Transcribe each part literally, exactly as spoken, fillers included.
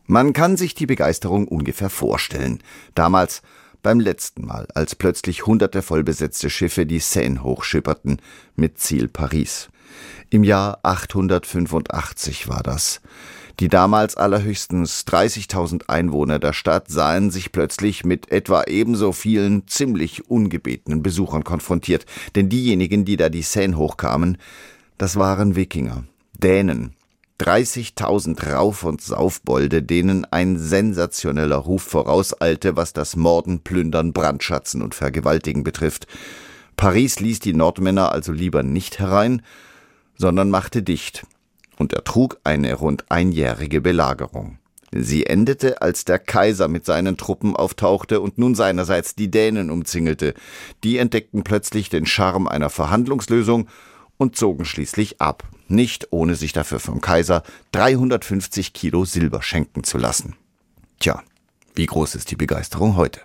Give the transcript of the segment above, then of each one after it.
Man kann sich die Begeisterung ungefähr vorstellen. Damals, beim letzten Mal, als plötzlich hunderte vollbesetzte Schiffe die Seine hochschipperten, mit Ziel Paris. Im Jahr achthundertfünfundachtzig war das. Die damals allerhöchstens dreißigtausend Einwohner der Stadt sahen sich plötzlich mit etwa ebenso vielen ziemlich ungebetenen Besuchern konfrontiert. Denn diejenigen, die da die Seine hochkamen, das waren Wikinger, Dänen. dreißigtausend Rauf- und Saufbolde, denen ein sensationeller Ruf vorauseilte, was das Morden, Plündern, Brandschatzen und Vergewaltigen betrifft. Paris ließ die Nordmänner also lieber nicht herein, sondern machte dicht und ertrug eine rund einjährige Belagerung. Sie endete, als der Kaiser mit seinen Truppen auftauchte und nun seinerseits die Dänen umzingelte. Die entdeckten plötzlich den Charme einer Verhandlungslösung und zogen schließlich ab, nicht ohne sich dafür vom Kaiser dreihundertfünfzig Kilo Silber schenken zu lassen. Tja, wie groß ist die Begeisterung heute?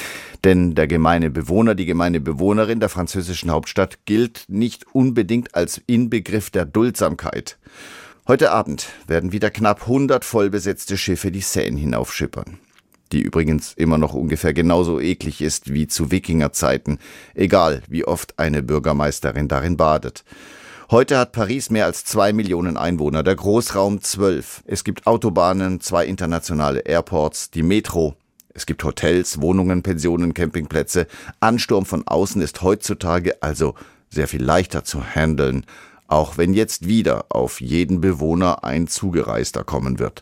Denn der gemeine Bewohner, die gemeine Bewohnerin der französischen Hauptstadt gilt nicht unbedingt als Inbegriff der Duldsamkeit. Heute Abend werden wieder knapp hundert vollbesetzte Schiffe die Seine hinaufschippern, die übrigens immer noch ungefähr genauso eklig ist wie zu Wikingerzeiten, egal wie oft eine Bürgermeisterin darin badet. Heute hat Paris mehr als zwei Millionen Einwohner, der Großraum zwölf. Es gibt Autobahnen, zwei internationale Airports, die Metro. Es gibt Hotels, Wohnungen, Pensionen, Campingplätze. Ansturm von außen ist heutzutage also sehr viel leichter zu handeln, auch wenn jetzt wieder auf jeden Bewohner ein Zugereister kommen wird.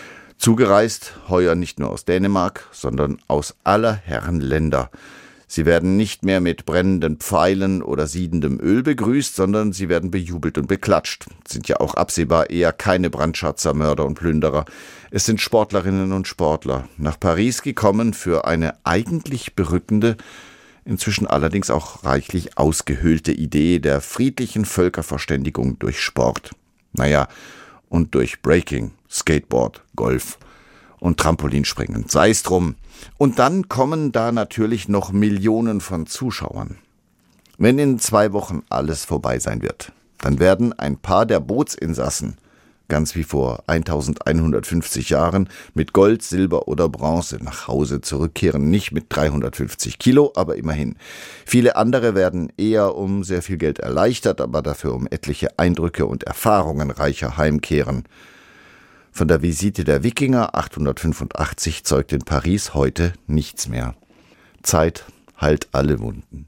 Zugereist heuer nicht nur aus Dänemark, sondern aus aller Herren Länder. Sie werden nicht mehr mit brennenden Pfeilen oder siedendem Öl begrüßt, sondern sie werden bejubelt und beklatscht. Sind ja auch absehbar eher keine Brandschatzer, Mörder und Plünderer. Es sind Sportlerinnen und Sportler, nach Paris gekommen für eine eigentlich berückende, inzwischen allerdings auch reichlich ausgehöhlte Idee der friedlichen Völkerverständigung durch Sport. Naja, und durch Breaking, Skateboard, Golf und Trampolinspringen, sei es drum. Und dann kommen da natürlich noch Millionen von Zuschauern. Wenn in zwei Wochen alles vorbei sein wird, dann werden ein paar der Bootsinsassen, ganz wie vor eintausendeinhundertfünfzig Jahren, mit Gold, Silber oder Bronze nach Hause zurückkehren. Nicht mit dreihundertfünfzig Kilo, aber immerhin. Viele andere werden eher um sehr viel Geld erleichtert, aber dafür um etliche Eindrücke und Erfahrungen reicher heimkehren. Von der Visite der Wikinger achthundertfünfundachtzig zeugt in Paris heute nichts mehr. Zeit heilt alle Wunden.